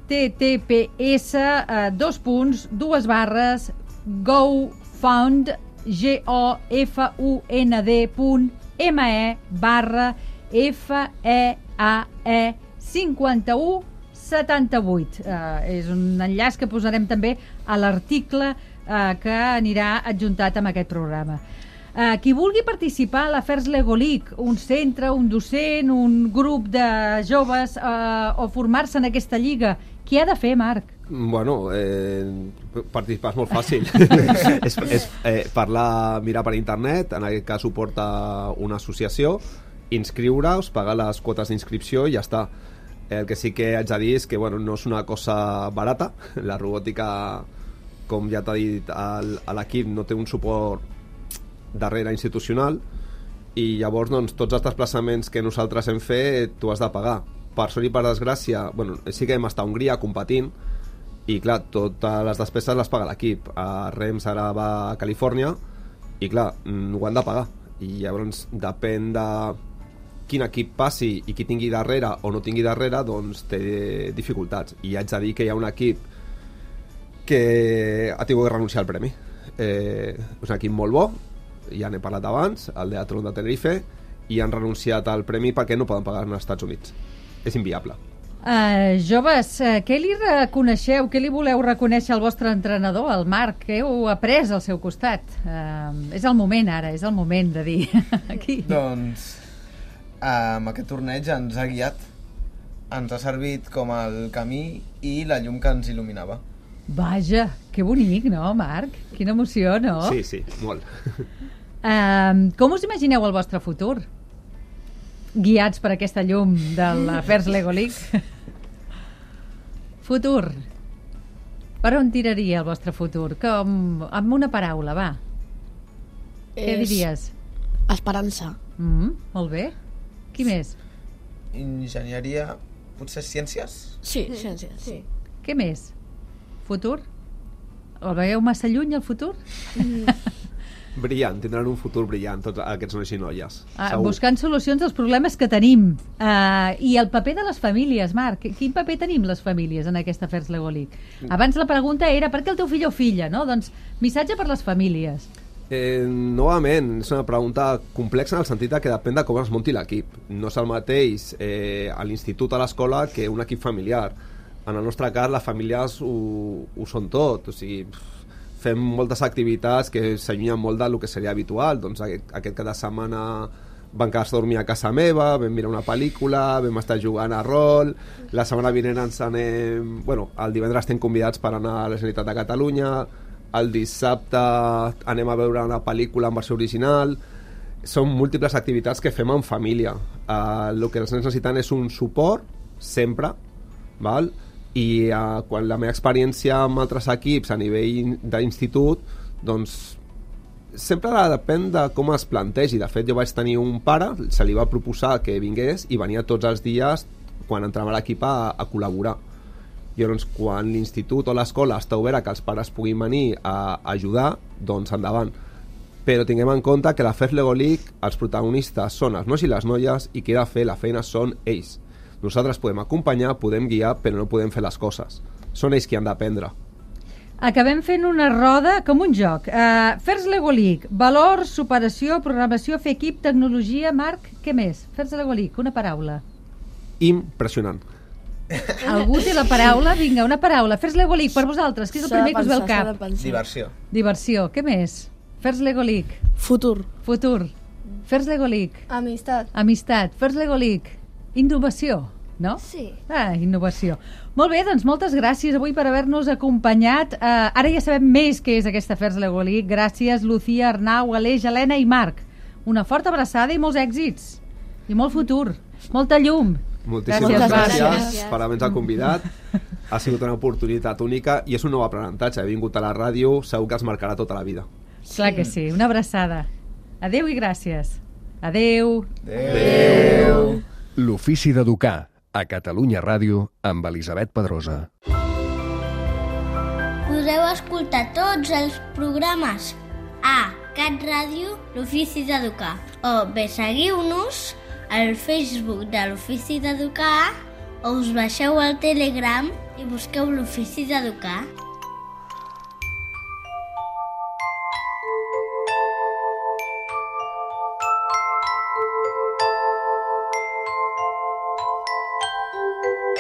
https://gofund.me/FEAE5178. És un enllaç que posarem també a l'article que anirà adjuntat amb aquest programa. Qui vulgui participar a l'Afers Lego League, un centre, un docent, un grup de joves o formar-se en aquesta lliga, què ha de fer, Marc? Bueno, participar és molt fàcil. és parlar, mirar per internet, en aquest cas ho porta una associació, inscriure-us, pagar les quotes d'inscripció i ja està. El que sí que haig de dir és que no és una cosa barata. La robòtica, com ja t'ha dit l'equip, no té un suport darrere institucional i llavors tots els desplaçaments que nosaltres hem fet tu has de pagar. Per sort i per desgràcia, sí que hem estat a Hongria competint i clar, totes les despeses les paga l'equip. A Rems ara va a Califòrnia i clar, ho han de pagar i llavors depèn de quin equip passi i qui tingui darrere o no tingui darrere, doncs té dificultats. I haig de dir que hi ha un equip que ha tingut que renunciar al premi. És un equip molt bo, ja n'he parlat abans, el de Atron de Tenerife, i han renunciat al premi perquè no poden pagar als Estats Units. És inviable. Joves, què li reconeixeu, què li voleu reconèixer al vostre entrenador, al Marc? Què heu après al seu costat? És el moment ara, és el moment de dir aquí. Doncs amb aquest torneig ens ha guiat, ens ha servit com el camí i la llum que ens il·luminava. Vaja, que bonic, no, Marc? Quina emoció, no? Sí, molt. Com us imagineu el vostre futur? Guiats per aquesta llum de l'Afers Lego League? Futur. Per on tiraria el vostre futur? Amb una paraula, va. Què diries? Esperança. Molt bé. Qui més? Enginyeria, potser ciències? Sí, ciències. Sí. Què més? Futur? El veieu massa lluny, el futur? Brillant, tindran un futur brillant tots aquests nois i noies. Buscant solucions als problemes que tenim. I el paper de les famílies, Marc. Quin paper tenim les famílies en aquesta Afers Lego League? Abans la pregunta era per què el teu fill o filla, no? Doncs missatge per les famílies. Novament, és una pregunta complexa en el sentit que depèn de com es munti l'equip. No és el mateix a l'institut, a l'escola, que un equip familiar. En el nostre cas, les famílies ho són tot. O sigui, fem moltes activitats que s'allunyen molt del que seria habitual. Doncs aquest cap de setmana vam quedar a dormir a casa meva, vam mirar una pel·lícula, vam estar jugant a rol. La setmana vinent ens anem... el divendres estem convidats per anar a la Generalitat de Catalunya. El dissabte anem a veure una pel·lícula en versió original. Són múltiples activitats que fem en família. El que els nens necessiten és un suport, sempre, val? I quan la meva experiència amb altres equips a nivell d'institut, doncs sempre depèn de com es plantegi. De fet, jo vaig tenir un pare, se li va proposar que vingués i venia tots els dies quan entrava a l'equip a col·laborar. I llavors, quan l'institut o l'escola està oberta que els pares puguin venir a ajudar, doncs endavant. Però tinguem en compte que la Afers Lego League, els protagonistes són els nois i les noies i qui ha de fer la feina són ells. Nosaltres podem acompanyar, podem guiar, però no podem fer les coses. Són ells qui han d'aprendre. Acabem fent una roda com un joc. Afers Lego League, valors, superació, programació, fer equip, tecnologia. Marc, què més? Afers Lego League, una paraula. Impressionant. Algú té la paraula? Vinga, una paraula. Afers Lego League, per vosaltres, què és el primer que us ve al cap? Diversió. Diversió. Què més? Afers Lego League. Futur. Futur. Afers Lego League. Amistat. Amistat. Afers Lego League. Innovació, no? Sí. Innovació. Molt bé, doncs moltes gràcies avui per haver-nos acompanyat. Ara ja sabem més què és aquesta Afers Lego League. Gràcies, Lucía, Arnau, Aleix, Helena i Marc. Una forta abraçada i molts èxits. I molt futur. Molta llum. Moltíssimes gràcies per haver-nos convidat. Ha sigut una oportunitat única i és un nou aprenentatge. He vingut a la ràdio, segur que els marcarà tota la vida. Clar que sí, una abraçada. Adéu i gràcies. Adéu. Adéu. L'ofici d'educar, a Catalunya Ràdio, amb Elisabet Pedrosa. Podeu escoltar tots els programes a Cat Ràdio, l'ofici d'educar. O bé seguiu-nos al Facebook de l'ofici d'educar o us baixeu al Telegram i busqueu l'ofici d'educar.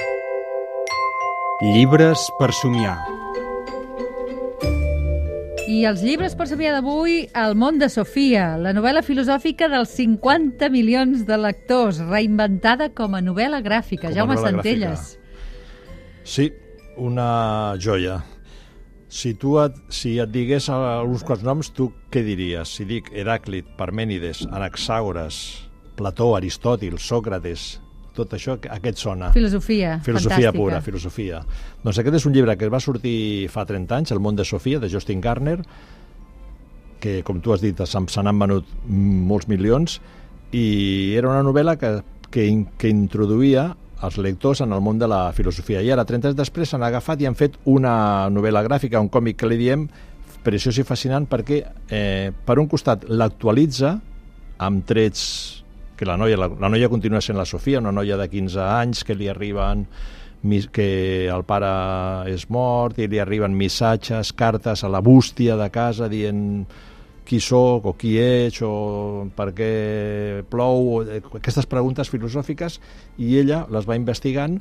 Llibres per somiar. I els llibres per somiar d'avui, El món de Sofia, la novel·la filosòfica dels 50 milions de lectors, reinventada com a novel·la gràfica. Jaume Centelles. Sí, una joia. Si et digués uns quants noms, tu què diries? Si dic Heràclit, Parmènides, Anaxàgores, Plató, Aristòtil, Sòcrates, tot això, a què et sona? Filosofia, fantàstica. Pura, filosofia. Doncs aquest és un llibre que va sortir fa 30 anys, El món de Sofia, de Justin Garner, que, com tu has dit, se n'han venut molts milions, i era una novel·la que introduïa els lectors en el món de la filosofia. I ara, 30 anys després, s'han agafat i han fet una novel·la gràfica, un còmic que li diem preciós i fascinant, perquè, per un costat, l'actualitza amb trets que la noia continua sent la Sofia, una noia de 15 anys que li arriben que el pare és mort i li arriben missatges, cartes a la bústia de casa dient qui sóc o qui ets o per què plou, aquestes preguntes filosòfiques, i ella les va investigant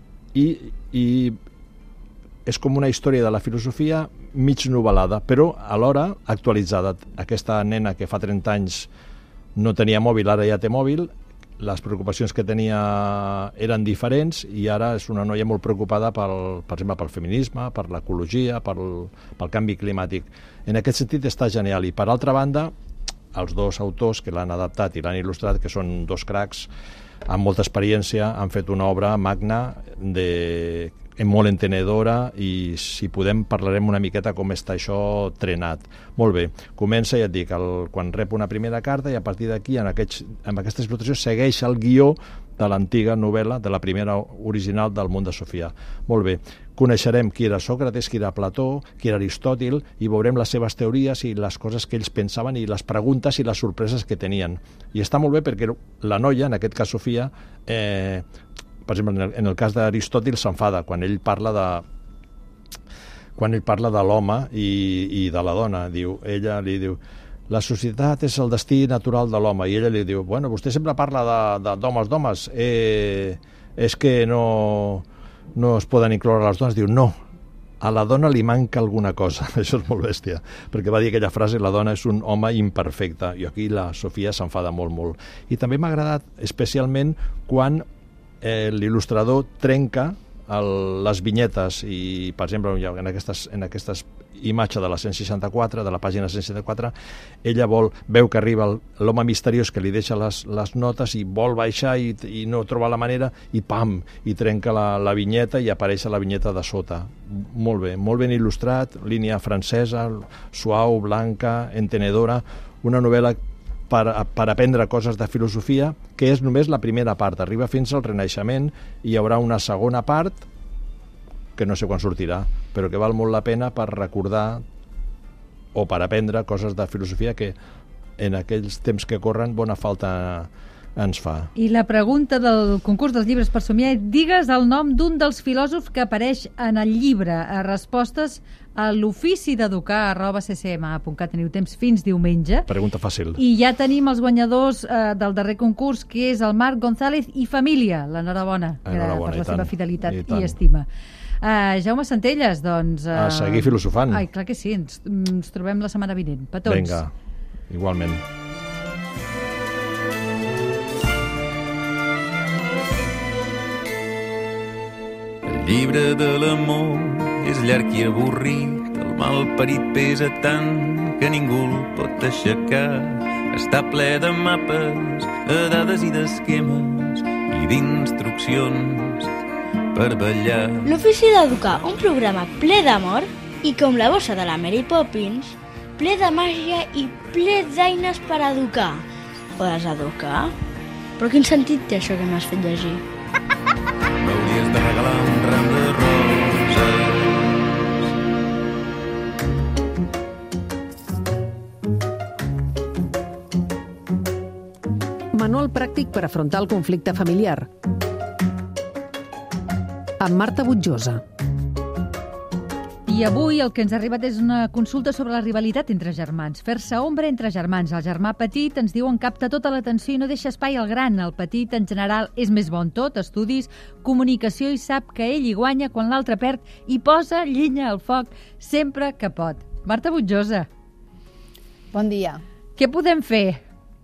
i és com una història de la filosofia mig novel·lada, però alhora actualitzada. Aquesta nena que fa 30 anys no tenia mòbil, ara ja té mòbil, les preocupacions que tenia eren diferents i ara és una noia molt preocupada per exemple, pel feminisme, per l'ecologia, pel canvi climàtic. En aquest sentit està genial. I per altra banda, els dos autors que l'han adaptat i l'han il·lustrat, que són dos cracs amb molta experiència, han fet una obra magna molt entenedora, i si podem parlarem una miqueta com està això trenat. Molt bé, comença, ja et dic, quan rep una primera carta, i a partir d'aquí, amb aquesta explotació, segueix el guió de l'antiga novel·la, de la primera original del món de Sofia. Molt bé, coneixerem qui era Sòcrates, qui era Plató, qui era Aristòtil, i veurem les seves teories i les coses que ells pensaven i les preguntes i les sorpreses que tenien. I està molt bé perquè la noia, en aquest cas Sofia, per exemple, en el cas d'Aristòtil s'enfada quan ell parla de l'home i de la dona. Ella li diu, la societat és el destí natural de l'home, i ella li diu, bueno, vostè sempre parla d'homes, és que no es poden incloure les dones. Diu, no, a la dona li manca alguna cosa. Això és molt bèstia, perquè va dir aquella frase, la dona és un home imperfecte, i aquí la Sofia s'enfada molt, molt. I també m'ha agradat especialment quan l'il·lustrador trenca les vinyetes i, per exemple, en aquestes imatges de la 164, de la pàgina 164, ella veu que arriba l'home misteriós que li deixa les notes i vol baixar i no troba la manera, i pam, i trenca la vinyeta i apareix la vinyeta de sota. Molt bé, molt ben il·lustrat, línia francesa, suau, blanca, entenedora, una novel·la per aprendre coses de filosofia, que és només la primera part, arriba fins al Renaixement, i hi haurà una segona part, que no sé quan sortirà, però que val molt la pena per recordar o per aprendre coses de filosofia que en aquells temps que corren bona falta ens fa. I la pregunta del concurs dels llibres per somiar, digues el nom d'un dels filòsofs que apareix en el llibre. Respostes a l'ofici-d'educar@ccma.cat. Teniu temps fins diumenge. Pregunta fàcil. I ja tenim els guanyadors del darrer concurs, que és el Marc González i família. L'enhorabona per la seva fidelitat i estima. Jaume Centelles, doncs... A seguir filosofant. Ai, clar que sí, ens trobem la setmana vinent. Petons. Vinga, igualment. El llibre de l'amor és llarg i avorrit, el malparit pesa tant que ningú el pot aixecar. Està ple de mapes, de dades i d'esquemes i d'instruccions per ballar. L'Ofici d'Educar, un programa ple d'amor i, com la bossa de la Mary Poppins, ple de màgia i ple d'eines per educar. O deseducar? Però quin sentit té això que m'has fet llegir? M'hauries de regalar un ram de roses. Manual pràctic per afrontar el conflicte familiar. Amb Marta Butjosa. I avui el que ens ha arribat és una consulta sobre la rivalitat entre germans. Fer-se ombra entre germans. El germà petit, ens diuen, capta tota l'atenció i no deixa espai al gran. El petit, en general, és més bon tot, estudis, comunicació, i sap que ell hi guanya quan l'altre perd i posa llenya al foc sempre que pot. Marta Butjosa. Bon dia. Què podem fer?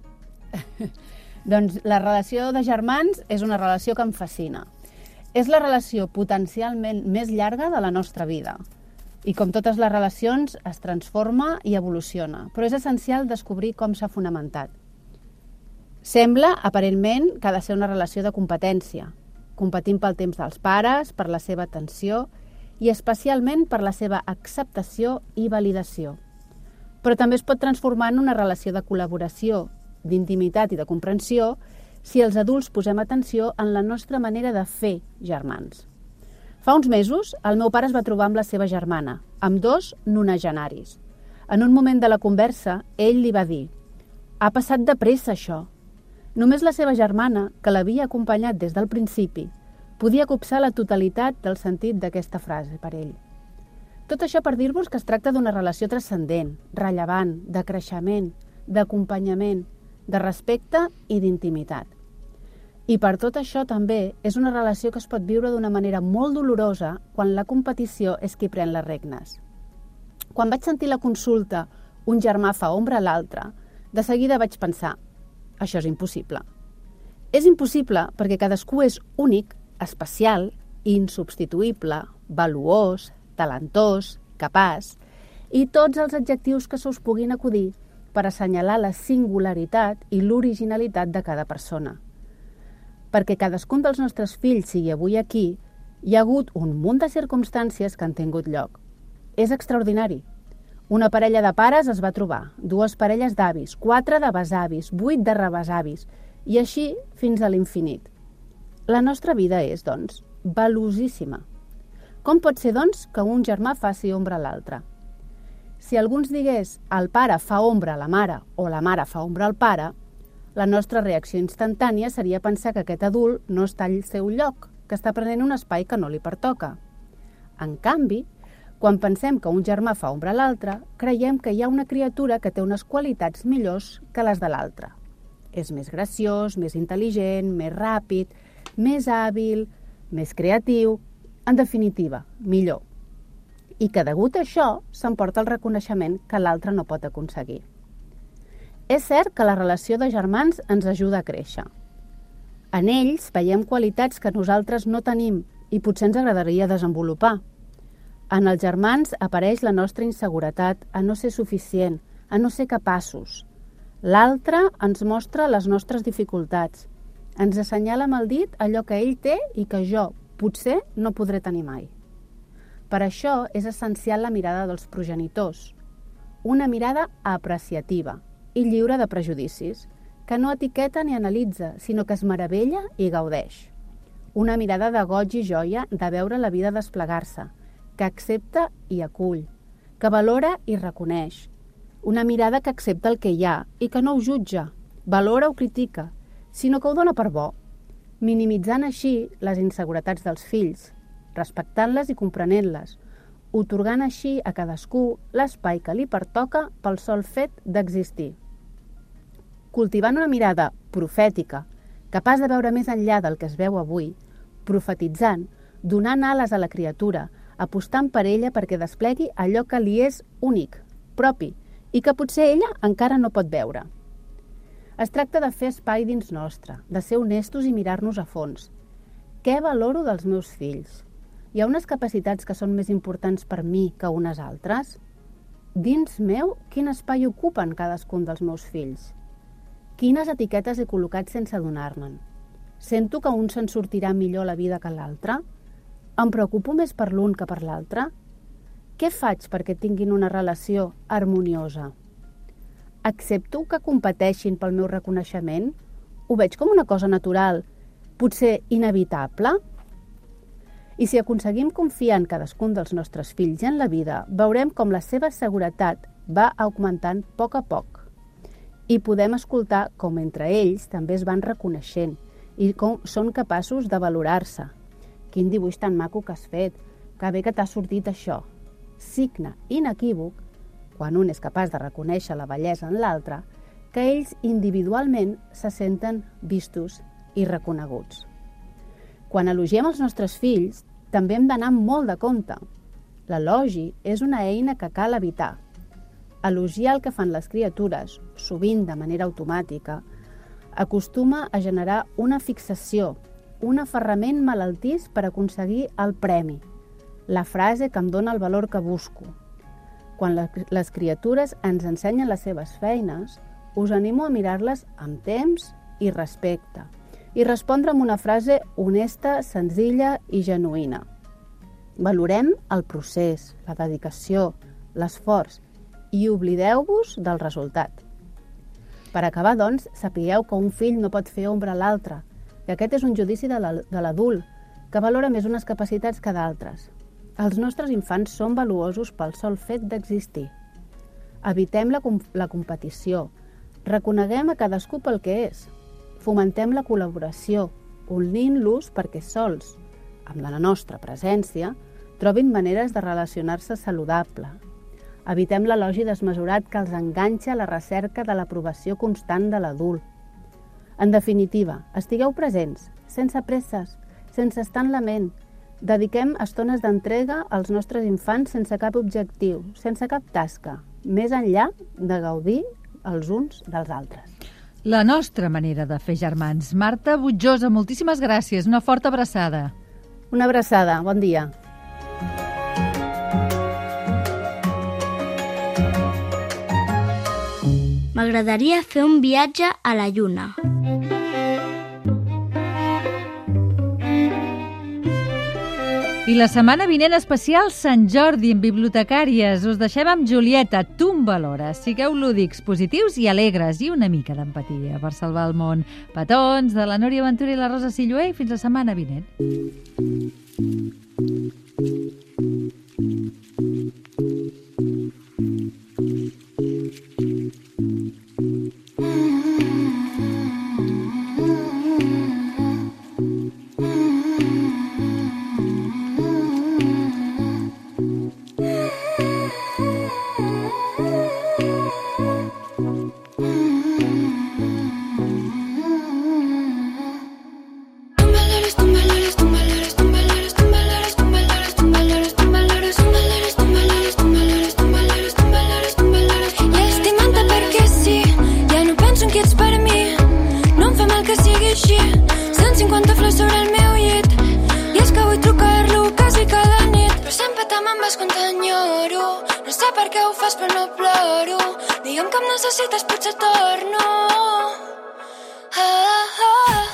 Doncs la relació de germans és una relació que em fascina. És la relació potencialment més llarga de la nostra vida. I com totes les relacions, es transforma i evoluciona, però és essencial descobrir com s'ha fonamentat. Sembla, aparentment, que ha de ser una relació de competència. Competim pel temps dels pares, per la seva atenció i especialment per la seva acceptació i validació. Però també es pot transformar en una relació de col·laboració, d'intimitat i de comprensió si els adults posem atenció en la nostra manera de fer germans. Fa uns mesos, el meu pare es va trobar amb la seva germana, amb 2 nonagenaris. En un moment de la conversa, ell li va dir: «Ha passat de pressa, això». Només la seva germana, que l'havia acompanyat des del principi, podia copsar la totalitat del sentit d'aquesta frase per ell. Tot això per dir-vos que es tracta d'una relació transcendent, rellevant, de creixement, d'acompanyament, de respecte i d'intimitat. I per tot això també és una relació que es pot viure d'una manera molt dolorosa quan la competició és qui pren les regnes. Quan vaig sentir la consulta "un germà fa ombra a l'altre", de seguida vaig pensar: això és impossible. És impossible perquè cadascú és únic, especial, insubstituïble, valuós, talentós, capaç, i tots els adjectius que se us puguin acudir per assenyalar la singularitat i l'originalitat de cada persona. Perquè cadascun dels nostres fills sigui avui aquí, hi ha hagut un munt de circumstàncies que han tingut lloc. És extraordinari. Una parella de pares es va trobar, 2 parelles d'avis, 4 de besavis, 8 de rebesavis, i així fins a l'infinit. La nostra vida és, doncs, valuosíssima. Com pot ser, doncs, que un germà faci ombra a l'altre? Si algú ens digués el pare fa ombra a la mare o la mare fa ombra al pare, la nostra reacció instantània seria pensar que aquest adult no està al seu lloc, que està prenent un espai que no li pertoca. En canvi, quan pensem que un germà fa ombra a l'altre, creiem que hi ha una criatura que té unes qualitats millors que les de l'altre. És més graciós, més intel·ligent, més ràpid, més hàbil, més creatiu, en definitiva, millor. I que degut a això s'emporta el reconeixement que l'altre no pot aconseguir. És cert que la relació de germans ens ajuda a créixer. En ells veiem qualitats que nosaltres no tenim i potser ens agradaria desenvolupar. En els germans apareix la nostra inseguretat a no ser suficient, a no ser capaços. L'altre ens mostra les nostres dificultats. Ens assenyala amb el dit allò que ell té i que jo, potser, no podré tenir mai. Per això és essencial la mirada dels progenitors. Una mirada apreciativa i lliure de prejudicis, que no etiqueta ni analitza, sinó que es meravella i gaudeix. Una mirada de goig i joia de veure la vida desplegar-se, que accepta i acull, que valora i reconeix. Una mirada que accepta el que hi ha i que no ho jutja, valora o critica, sinó que ho dona per bo, minimitzant així les inseguretats dels fills, respectant-les i comprenent-les, atorgant així a cadascú l'espai que li pertoca pel sol fet d'existir. Cultivant una mirada profètica, capaç de veure més enllà del que es veu avui, profetitzant, donant ales a la criatura, apostant per ella perquè desplegui allò que li és únic, propi, i que potser ella encara no pot veure. Es tracta de fer espai dins nostre, de ser honestos i mirar-nos a fons. Què valoro dels meus fills? Hi ha unes capacitats que són més importants per mi que unes altres? Dins meu, quin espai ocupen cadascun dels meus fills? Quines etiquetes he col·locat sense adonar-me'n? Sento que un se'n sortirà millor a la vida que l'altre? Em preocupo més per l'un que per l'altre? Què faig perquè tinguin una relació harmoniosa? Accepto que competeixin pel meu reconeixement? Ho veig com una cosa natural, potser inevitable? I si aconseguim confiar en cadascun dels nostres fills i en la vida, veurem com la seva seguretat va augmentant a poc, i podem escoltar com entre ells també es van reconeixent i com són capaços de valorar-se. Quin dibuix tan maco que has fet, que bé que t'ha sortit això. Signe inequívoc, quan un és capaç de reconèixer la bellesa en l'altre, que ells individualment se senten vistos i reconeguts. Quan elogiem els nostres fills, també hem d'anar molt de compte. L'elogi és una eina que cal evitar, Elogiar el que fan les criatures, sovint de manera automàtica, acostuma a generar una fixació, un aferrament malaltís per aconseguir el premi, la frase que em dona el valor que busco. Quan les criatures ens ensenyen les seves feines, us animo a mirar-les amb temps i respecte i respondre amb una frase honesta, senzilla i genuïna. Valorem el procés, la dedicació, l'esforç i oblideu-vos del resultat. Per acabar, doncs, sapigueu que un fill no pot fer ombra a l'altre, que aquest és un judici de l'adult, que valora més unes capacitats que d'altres. Els nostres infants són valuosos pel sol fet d'existir. Evitem la competició, reconeguem a cadascú pel que és, fomentem la col·laboració, unint-los perquè sols, amb la nostra presència, trobin maneres de relacionar-se saludable. Evitem l'elogi desmesurat que els enganxa a la recerca de l'aprovació constant de l'adult. En definitiva, estigueu presents, sense presses, sense estar en la ment. Dediquem estones d'entrega als nostres infants sense cap objectiu, sense cap tasca, més enllà de gaudir els uns dels altres. La nostra manera de fer germans. Marta Butjosa, moltíssimes gràcies. Una forta abraçada. Una abraçada. Bon dia. M'agradaria fer un viatge a la Lluna. I la setmana vinent especial Sant Jordi en bibliotecàries. Us deixem amb Julieta, Tumbalora. Sigueu lúdics, positius i alegres i una mica d'empatia per salvar el món. Petons de la Núria Ventura i la Rosa Sillué i fins la setmana vinent. Però no ploro. Digue'm que em necessites, potser torno.